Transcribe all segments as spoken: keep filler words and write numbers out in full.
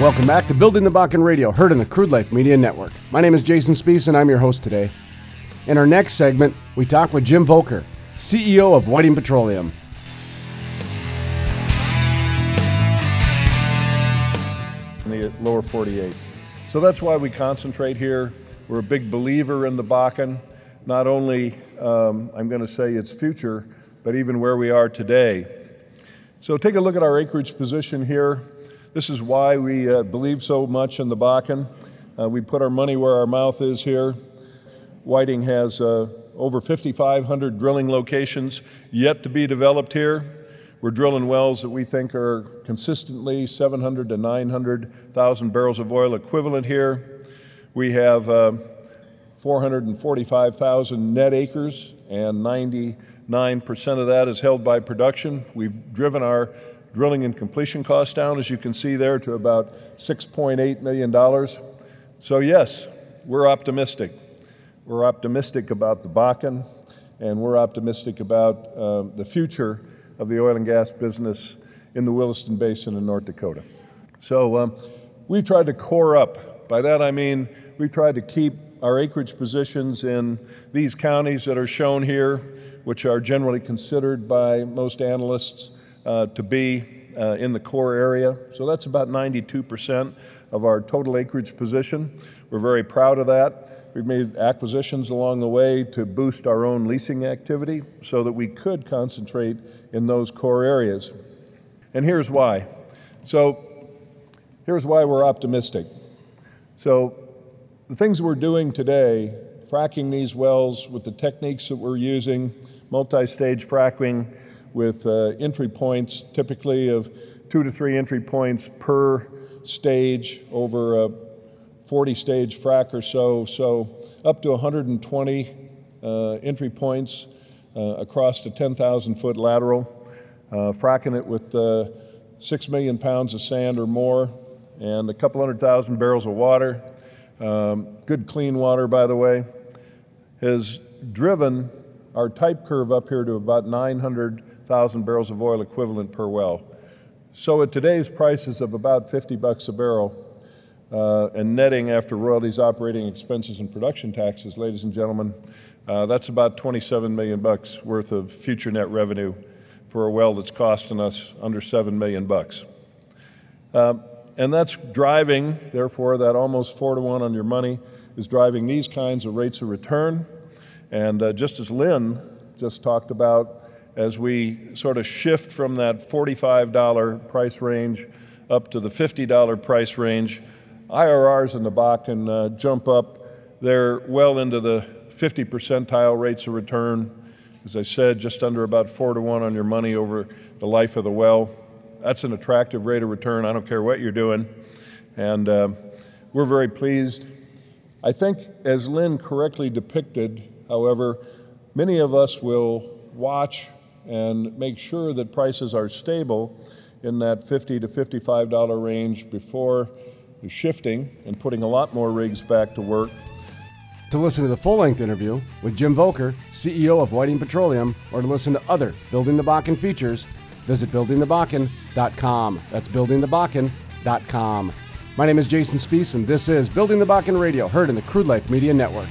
Welcome back to Building the Bakken Radio, heard in the Crude Life Media Network. My name is Jason Spiess, and I'm your host today. In our next segment, we talk with Jim Volker, C E O of Whiting Petroleum. In the lower forty-eight. So that's why we concentrate here. We're a big believer in the Bakken, not only, um, I'm going to say its future, but even where we are today. So take a look at our acreage position here. This is why we uh, believe so much in the Bakken. Uh, we put our money where our mouth is here. Whiting has uh, over fifty-five hundred drilling locations yet to be developed here. We're drilling wells that we think are consistently seven hundred to nine hundred thousand barrels of oil equivalent here. We have uh, four hundred forty-five thousand net acres, and ninety-nine percent of that is held by production. We've driven our drilling and completion costs down, as you can see there, to about six point eight million dollars. So yes, we're optimistic. We're optimistic about the Bakken, and we're optimistic about uh, the future of the oil and gas business in the Williston Basin in North Dakota. So um, we've tried to core up. By that I mean we've tried to keep our acreage positions in these counties that are shown here, which are generally considered by most analysts uh, to be uh, in the core area. So that's about ninety-two percent of our total acreage position. We're very proud of that. We've made acquisitions along the way to boost our own leasing activity so that we could concentrate in those core areas. And here's why. So here's why we're optimistic. So the things we're doing today, fracking these wells with the techniques that we're using, multi-stage fracking with uh, entry points typically of two to three entry points per stage over a forty-stage frac or so, so up to one hundred twenty uh, entry points uh, across a ten thousand foot lateral, uh, fracking it with uh, six million pounds of sand or more and a couple hundred thousand barrels of water, um, good clean water, by the way, has driven our type curve up here to about nine hundred thousand barrels of oil equivalent per well. So at today's prices of about fifty bucks a barrel, Uh, and netting after royalties, operating expenses, and production taxes, ladies and gentlemen, uh, that's about twenty-seven million bucks worth of future net revenue for a well that's costing us under seven million bucks. Uh, and that's driving, therefore, that almost four to one on your money is driving these kinds of rates of return. And uh, just as Lynn just talked about, as we sort of shift from that forty-five dollar price range up to the fifty dollar price range, I R Rs in the Bakken uh, jump up. They're well into the fifty percentile rates of return. As I said, just under about four to one on your money over the life of the well. That's an attractive rate of return. I don't care what you're doing. And uh, we're very pleased. I think, as Lynn correctly depicted, however, many of us will watch and make sure that prices are stable in that fifty to fifty-five dollar range before shifting and putting a lot more rigs back to work. To listen to the full-length interview with Jim Volker, C E O of Whiting Petroleum, or to listen to other Building the Bakken features, visit building the bakken dot com. That's building the bakken dot com. My name is Jason Spiess, and this is Building the Bakken Radio, heard in the Crude Life Media Network.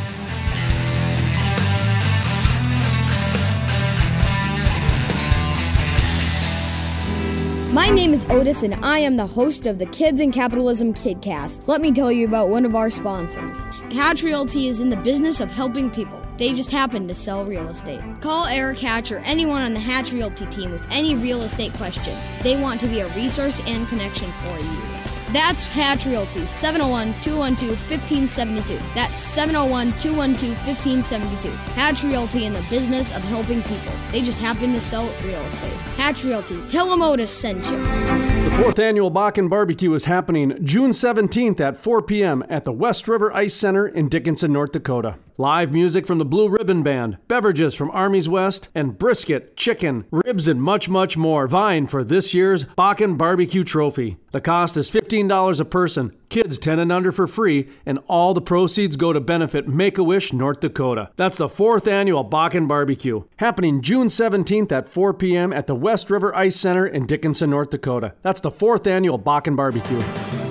My name is Otis, and I am the host of the Kids in Capitalism KidCast. Let me tell you about one of our sponsors. Hatch Realty is in the business of helping people. They just happen to sell real estate. Call Eric Hatch or anyone on the Hatch Realty team with any real estate question. They want to be a resource and connection for you. That's Hatch Realty, seven oh one, two one two, one five seven two. That's seven oh one, two one two, one five seven two. Hatch Realty in the business of helping people. They just happen to sell real estate. Hatch Realty. Tell them Otis sent you. The fourth annual Bakken Barbecue is happening June seventeenth at four p.m. at the West River Ice Center in Dickinson, North Dakota. Live music from the Blue Ribbon Band, beverages from Armies West, and brisket, chicken, ribs, and much, much more vying for this year's Bakken Barbecue Trophy. The cost is fifteen dollars a person, kids ten and under for free, and all the proceeds go to benefit Make-A-Wish North Dakota. That's the fourth annual Bakken Barbecue, happening June seventeenth at four p.m. at the West River Ice Center in Dickinson, North Dakota. That's the fourth annual Bakken Barbecue.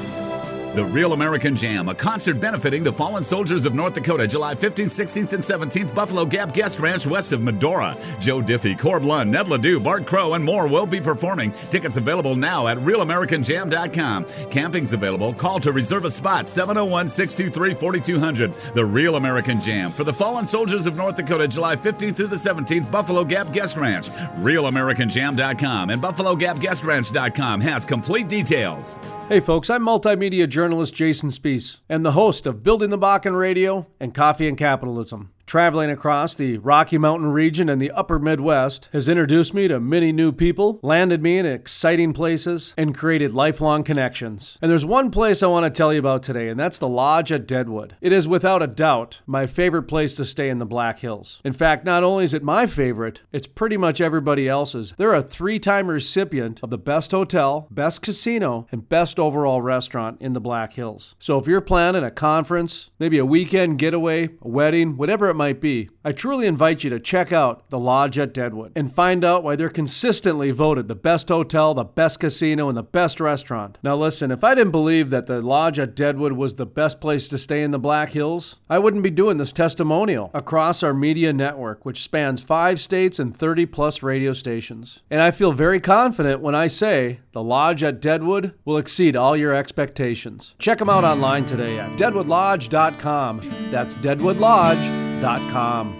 The Real American Jam, a concert benefiting the fallen soldiers of North Dakota, July fifteenth, sixteenth, and seventeenth, Buffalo Gap Guest Ranch west of Medora. Joe Diffie, Corb Lund, Ned Ledoux, Bart Crow, and more will be performing. Tickets available now at real american jam dot com. Camping's available. Call to reserve a spot, seven oh one, six two three, four two zero zero. The Real American Jam for the fallen soldiers of North Dakota, July fifteenth through the seventeenth, Buffalo Gap Guest Ranch. real american jam dot com and buffalo gap guest ranch dot com has complete details. Hey folks, I'm multimedia journalist Jason Spees and the host of Building the Bakken Radio and Coffee and Capitalism. Traveling across the Rocky Mountain region and the upper Midwest has introduced me to many new people, landed me in exciting places, and created lifelong connections. And there's one place I want to tell you about today, and that's the Lodge at Deadwood. It is without a doubt my favorite place to stay in the Black Hills. In fact, not only is it my favorite, it's pretty much everybody else's. They're a three-time recipient of the best hotel, best casino, and best overall restaurant in the Black Hills. So if you're planning a conference, maybe a weekend getaway, a wedding, whatever it might be, I truly invite you to check out the Lodge at Deadwood and find out why they're consistently voted the best hotel, the best casino, and the best restaurant. Now listen, if I didn't believe that the Lodge at Deadwood was the best place to stay in the Black Hills, I wouldn't be doing this testimonial across our media network, which spans five states and thirty plus radio stations. And I feel very confident when I say the Lodge at Deadwood will exceed all your expectations. Check them out online today at deadwood lodge dot com. That's deadwood lodge dot com.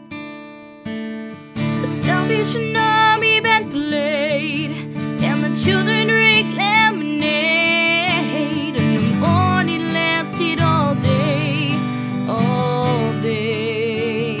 The Salvation Army band played, and the children drank lemonade, and the morning lasted all day, all day.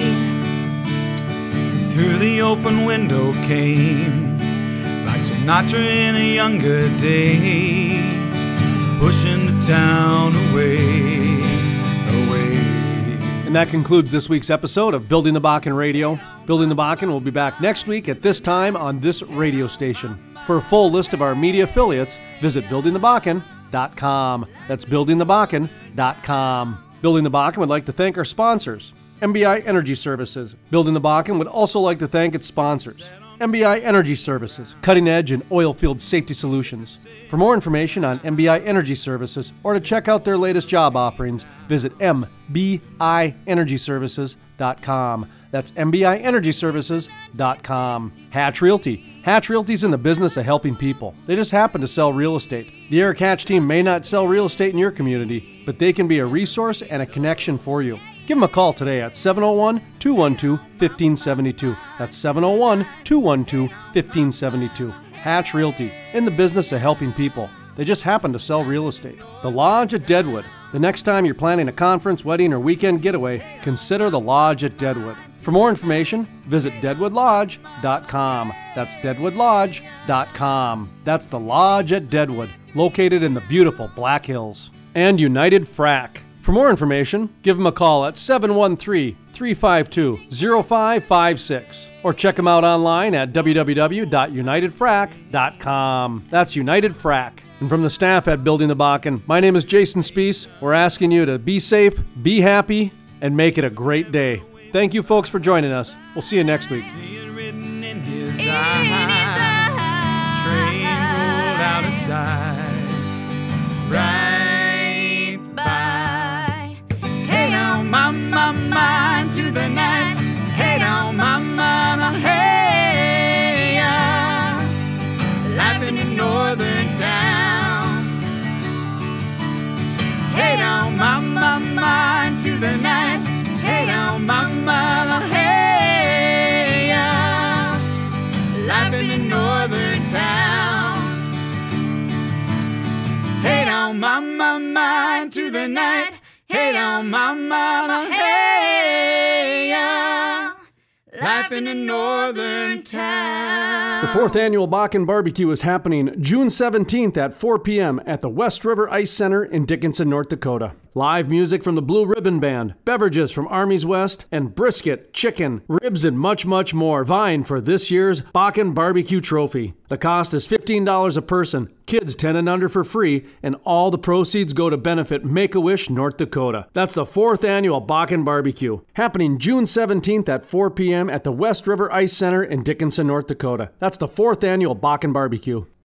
Through the open window came, like Sinatra in a younger days, pushing the town away, away. And that concludes this week's episode of Building the Bakken Radio. Building the Bakken will be back next week at this time on this radio station. For a full list of our media affiliates, visit building the bakken dot com. That's building the bakken dot com. Building the Bakken would like to thank our sponsors, M B I Energy Services. Building the Bakken would also like to thank its sponsors, M B I Energy Services, cutting edge in oil field safety solutions. For more information on M B I Energy Services or to check out their latest job offerings, visit m b i energy services dot com. That's m b i energy services dot com. Hatch Realty. Hatch Realty's in the business of helping people. They just happen to sell real estate. The Eric Hatch team may not sell real estate in your community, but they can be a resource and a connection for you. Give them a call today at seven oh one, two one two, one five seven two. That's seven oh one, two one two, one five seven two. Hatch Realty, in the business of helping people. They just happen to sell real estate. The Lodge at Deadwood. The next time you're planning a conference, wedding, or weekend getaway, consider the Lodge at Deadwood. For more information, visit deadwood lodge dot com. That's deadwood lodge dot com. That's the Lodge at Deadwood, located in the beautiful Black Hills. And United Frac. For more information, give them a call at seven one three, three five two, zero five five six or check them out online at w w w dot united frac dot com. That's United Frac. And from the staff at Building the Bakken, my name is Jason Spees. We're asking you to be safe, be happy, and make it a great day. Thank you folks for joining us. We'll see you next week. See it written in his eyes. Train rolled out of sight. Right by. Hey, down, mama, mine to the night. Hey, down, mama, hey, uh, life in a northern town. Hey, down, mama, mine to the night. Hey, down, mama, hey, uh, life in a northern town. Hey, down, mama, mine to the night. Hey, down, mama, hey, uh, life in a northern town. The fourth annual Bakken Barbecue is happening June seventeenth at four p.m. at the West River Ice Center in Dickinson, North Dakota. Live music from the Blue Ribbon Band, beverages from Armies West, and brisket, chicken, ribs, and much, much more vying for this year's Bakken Barbecue Trophy. The cost is fifteen dollars a person, kids ten and under for free, and all the proceeds go to benefit Make-A-Wish North Dakota. That's the fourth annual Bakken Barbecue, happening June seventeenth at four p.m. at the West River Ice Center in Dickinson, North Dakota. That's the fourth annual Bakken Barbecue.